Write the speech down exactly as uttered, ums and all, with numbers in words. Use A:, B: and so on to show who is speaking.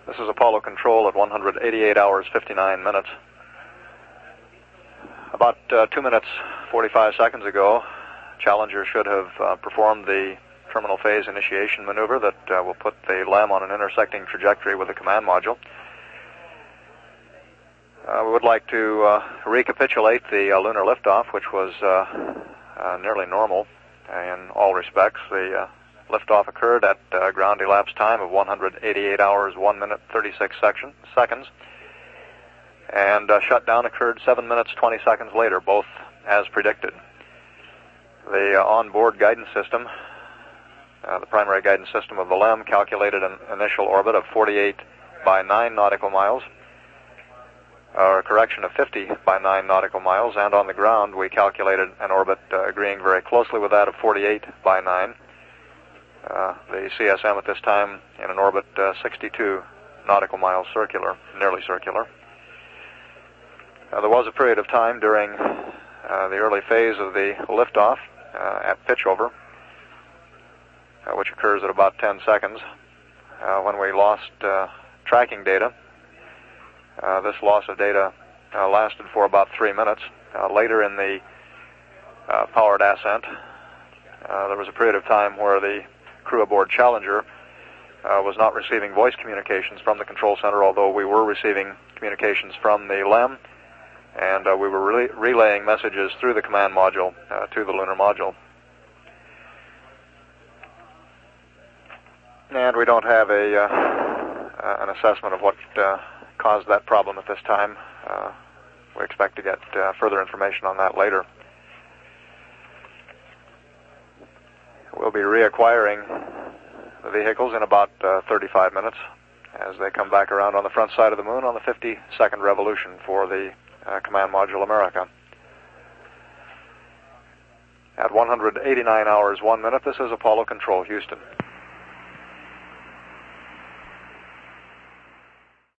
A: This is Apollo Control at one hundred eighty-eight hours, fifty-nine minutes. About uh, two minutes, forty-five seconds ago, Challenger should have uh, performed the terminal phase initiation maneuver that uh, will put the L E M on an intersecting trajectory with the command module. Uh, we would like to uh, recapitulate the uh, lunar liftoff, which was uh, uh, nearly normal in all respects. The uh, liftoff occurred at uh, ground elapsed time of one hundred eighty-eight hours, one minute, thirty-six section, seconds, and uh, shutdown occurred seven minutes, twenty seconds later, both as predicted. The uh, onboard guidance system, uh, the primary guidance system of the L E M, calculated an initial orbit of forty-eight by nine nautical miles, or a correction of fifty by nine nautical miles, and on the ground we calculated an orbit uh, agreeing very closely with that of forty-eight by nine. Uh, the C S M at this time in an orbit uh, sixty-two nautical miles circular, nearly circular. Uh, there was a period of time during uh, the early phase of the liftoff uh, at pitchover, uh, which occurs at about ten seconds, uh, when we lost uh, tracking data. Uh, this loss of data uh, lasted for about three minutes. Uh, later in the uh, powered ascent, uh, there was a period of time where the crew aboard Challenger uh, was not receiving voice communications from the control center, although we were receiving communications from the L E M, and uh, we were re relaying messages through the command module uh, to the lunar module. And we don't have a uh, uh, an assessment of what uh, caused that problem at this time. Uh, we expect to get uh, further information on that later. We'll be reacquiring the vehicles in about uh, thirty-five minutes as they come back around on the front side of the moon on the fifty-second revolution for the uh, Command Module America. At one hundred eighty-nine hours, one minute, this is Apollo Control, Houston.